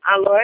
Alô?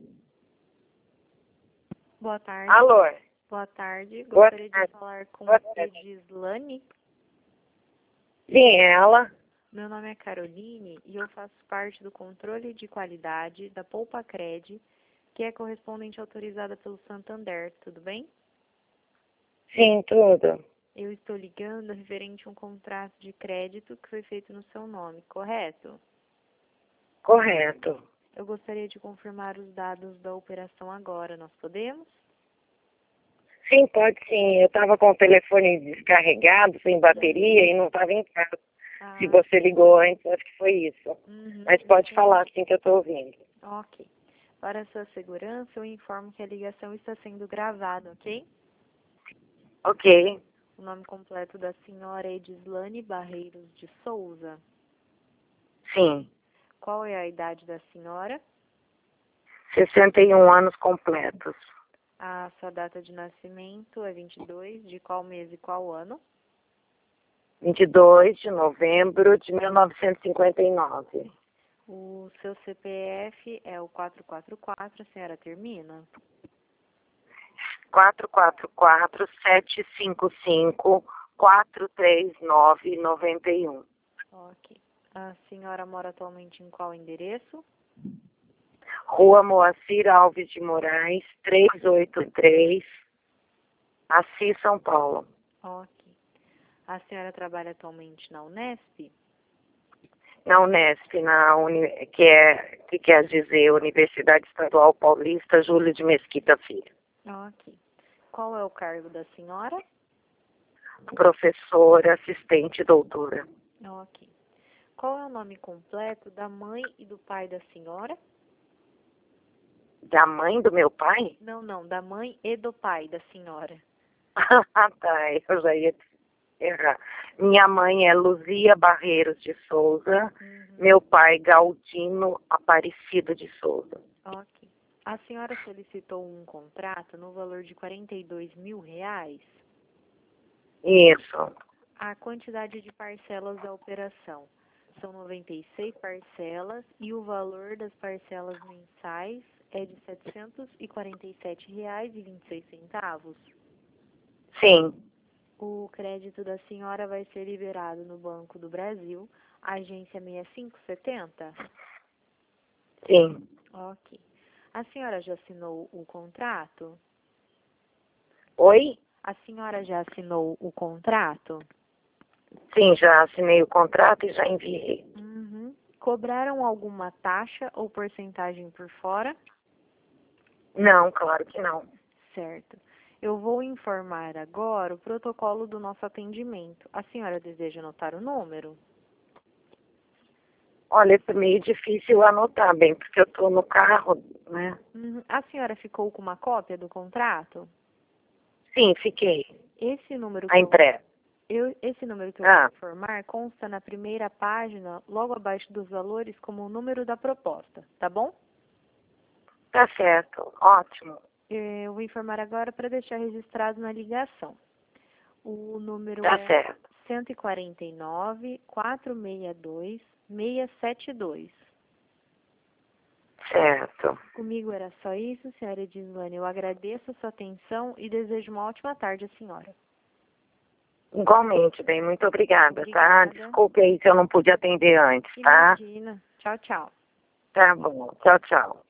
Boa tarde. Alô? Boa tarde. Boa Gostaria tarde. de falar com Boa a tarde. Edislane. Sim, ela. Meu nome é Caroline e eu faço parte do controle de qualidade da Poupa Cred, que é correspondente autorizada pelo Santander. Tudo bem? Sim, tudo. Eu estou ligando referente a um contrato de crédito que foi feito no seu nome, correto? Correto. Eu gostaria de confirmar os dados da operação agora. Nós podemos? Sim, pode sim. Eu estava com o telefone descarregado, sem bateria, e não estava em casa. Se Ah, você ligou antes, acho que foi isso. Mas pode entendi. falar sim que eu estou ouvindo. Ok. Para sua segurança, eu informo que a ligação está sendo gravada, ok? Ok. O nome completo da senhora é Edislane Barreiros de Souza. Sim. Qual é a idade da senhora? 61 anos completos. A sua data de nascimento é 22, de qual mês e qual ano? 22 de novembro de 1959. O seu CPF é o 444, a senhora termina? 444-755-439-91. Ok. A senhora mora atualmente em qual endereço? Rua Moacir Alves de Moraes, 383, Assis, São Paulo. Ok. A senhora trabalha atualmente na Unesp? Na Unesp, que quer dizer Universidade Estadual Paulista Júlio de Mesquita Filho. Ok. Qual é o cargo da senhora? Professora, assistente, doutora. Ok. Qual é o nome completo da mãe e do pai da senhora? Da mãe do meu pai? Não, da mãe e do pai da senhora. Ah, tá, eu já ia errar. Minha mãe é Luzia Barreiros de Souza, meu pai Galdino Aparecido de Souza. Ok. A senhora solicitou um contrato no valor de R$ 42.000. Isso, A quantidade de parcelas da operação são 96 parcelas e o valor das parcelas mensais é de R$ 747,26. sim, O crédito da senhora vai ser liberado no Banco do Brasil, agência 6570? sim. Ok. A senhora já assinou o contrato? Oi? A senhora já assinou o contrato? Sim, já assinei o contrato e já enviei. Cobraram alguma taxa ou porcentagem por fora? Não, claro que não. Certo. Eu vou informar agora o protocolo do nosso atendimento. A senhora deseja anotar o número? Olha, é meio difícil anotar bem, porque eu estou no carro, né? A senhora ficou com uma cópia do contrato? Sim, fiquei. Esse número A que eu entrega. Esse número que eu vou informar consta na primeira página, logo abaixo dos valores, como o número da proposta, tá bom? Tá certo, ótimo. Eu vou informar agora para deixar registrado na ligação. O número Tá é certo. 149-462-672. Certo. Comigo era só isso, senhora Edislane. Eu agradeço a sua atenção e desejo uma ótima tarde à senhora. Igualmente, bem, muito obrigada, tá? Obrigada. Desculpe aí se eu não pude atender antes, tá? Imagina. Tchau, tchau. Tá bom. Tchau, tchau.